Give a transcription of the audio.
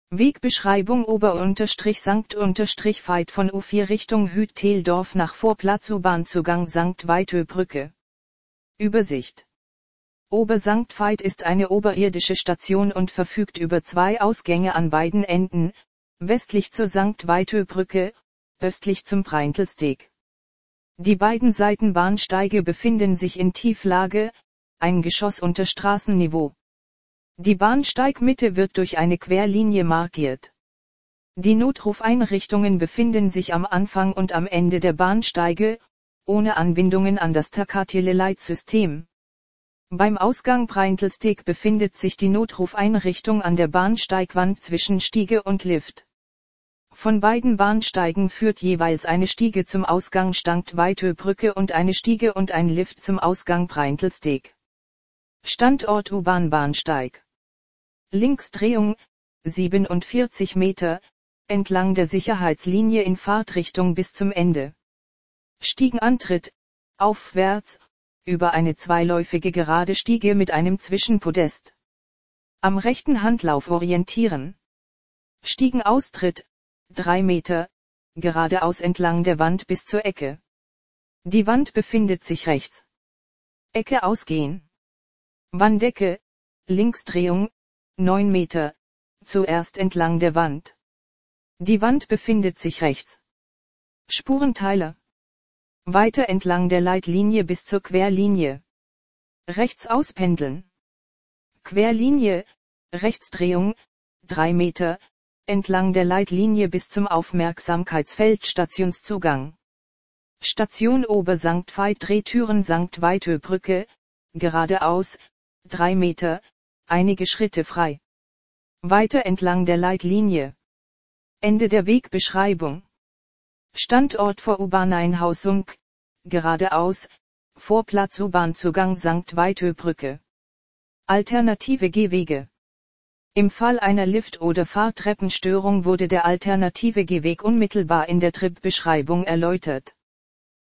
Wegbeschreibung Ober-Sankt-Veit von U4 Richtung Hütteldorf nach Vorplatz U-Bahn-Zugang St. Weitö-Brücke. Übersicht. Ober-Sankt Veit ist eine oberirdische Station und verfügt über 2 Ausgänge an beiden Enden, westlich zur St. Weitö-Brücke, östlich zum Preintelsteg. Die beiden Seitenbahnsteige befinden sich in Tieflage, ein Geschoss unter Straßenniveau. Die Bahnsteigmitte wird durch eine Querlinie markiert. Die Notrufeinrichtungen befinden sich am Anfang und am Ende der Bahnsteige, ohne Anbindungen an das Takateleleitsystem. Beim Ausgang Preintelsteg befindet sich die Notrufeinrichtung an der Bahnsteigwand zwischen Stiege und Lift. Von beiden Bahnsteigen führt jeweils eine Stiege zum Ausgang St. Weitö-Brücke und eine Stiege und ein Lift zum Ausgang Preintelsteg. Standort U-Bahn-Bahnsteig. Linksdrehung, 47 Meter, entlang der Sicherheitslinie in Fahrtrichtung bis zum Ende. Stiegenantritt, aufwärts, über eine zweiläufige gerade Stiege mit einem Zwischenpodest. Am rechten Handlauf orientieren. Stiegenaustritt, 3 Meter, geradeaus entlang der Wand bis zur Ecke. Die Wand befindet sich rechts. Ecke ausgehen. Wandecke, Linksdrehung, 9 Meter, zuerst entlang der Wand. Die Wand befindet sich rechts. Spurenteiler. Weiter entlang der Leitlinie bis zur Querlinie. Rechts auspendeln. Querlinie, Rechtsdrehung, 3 Meter, entlang der Leitlinie bis zum Aufmerksamkeitsfeld Stationszugang. Station Ober-Sankt Veit Drehtüren St. Weitö-Brücke, geradeaus, 3 Meter, einige Schritte frei. Weiter entlang der Leitlinie. Ende der Wegbeschreibung. Standort vor U-Bahn-Einhausung, geradeaus, Vorplatz U-Bahn-Zugang St. Weitö-Brücke. Alternative Gehwege. Im Fall einer Lift- oder Fahrtreppenstörung wurde der alternative Gehweg unmittelbar in der Trip-Beschreibung erläutert.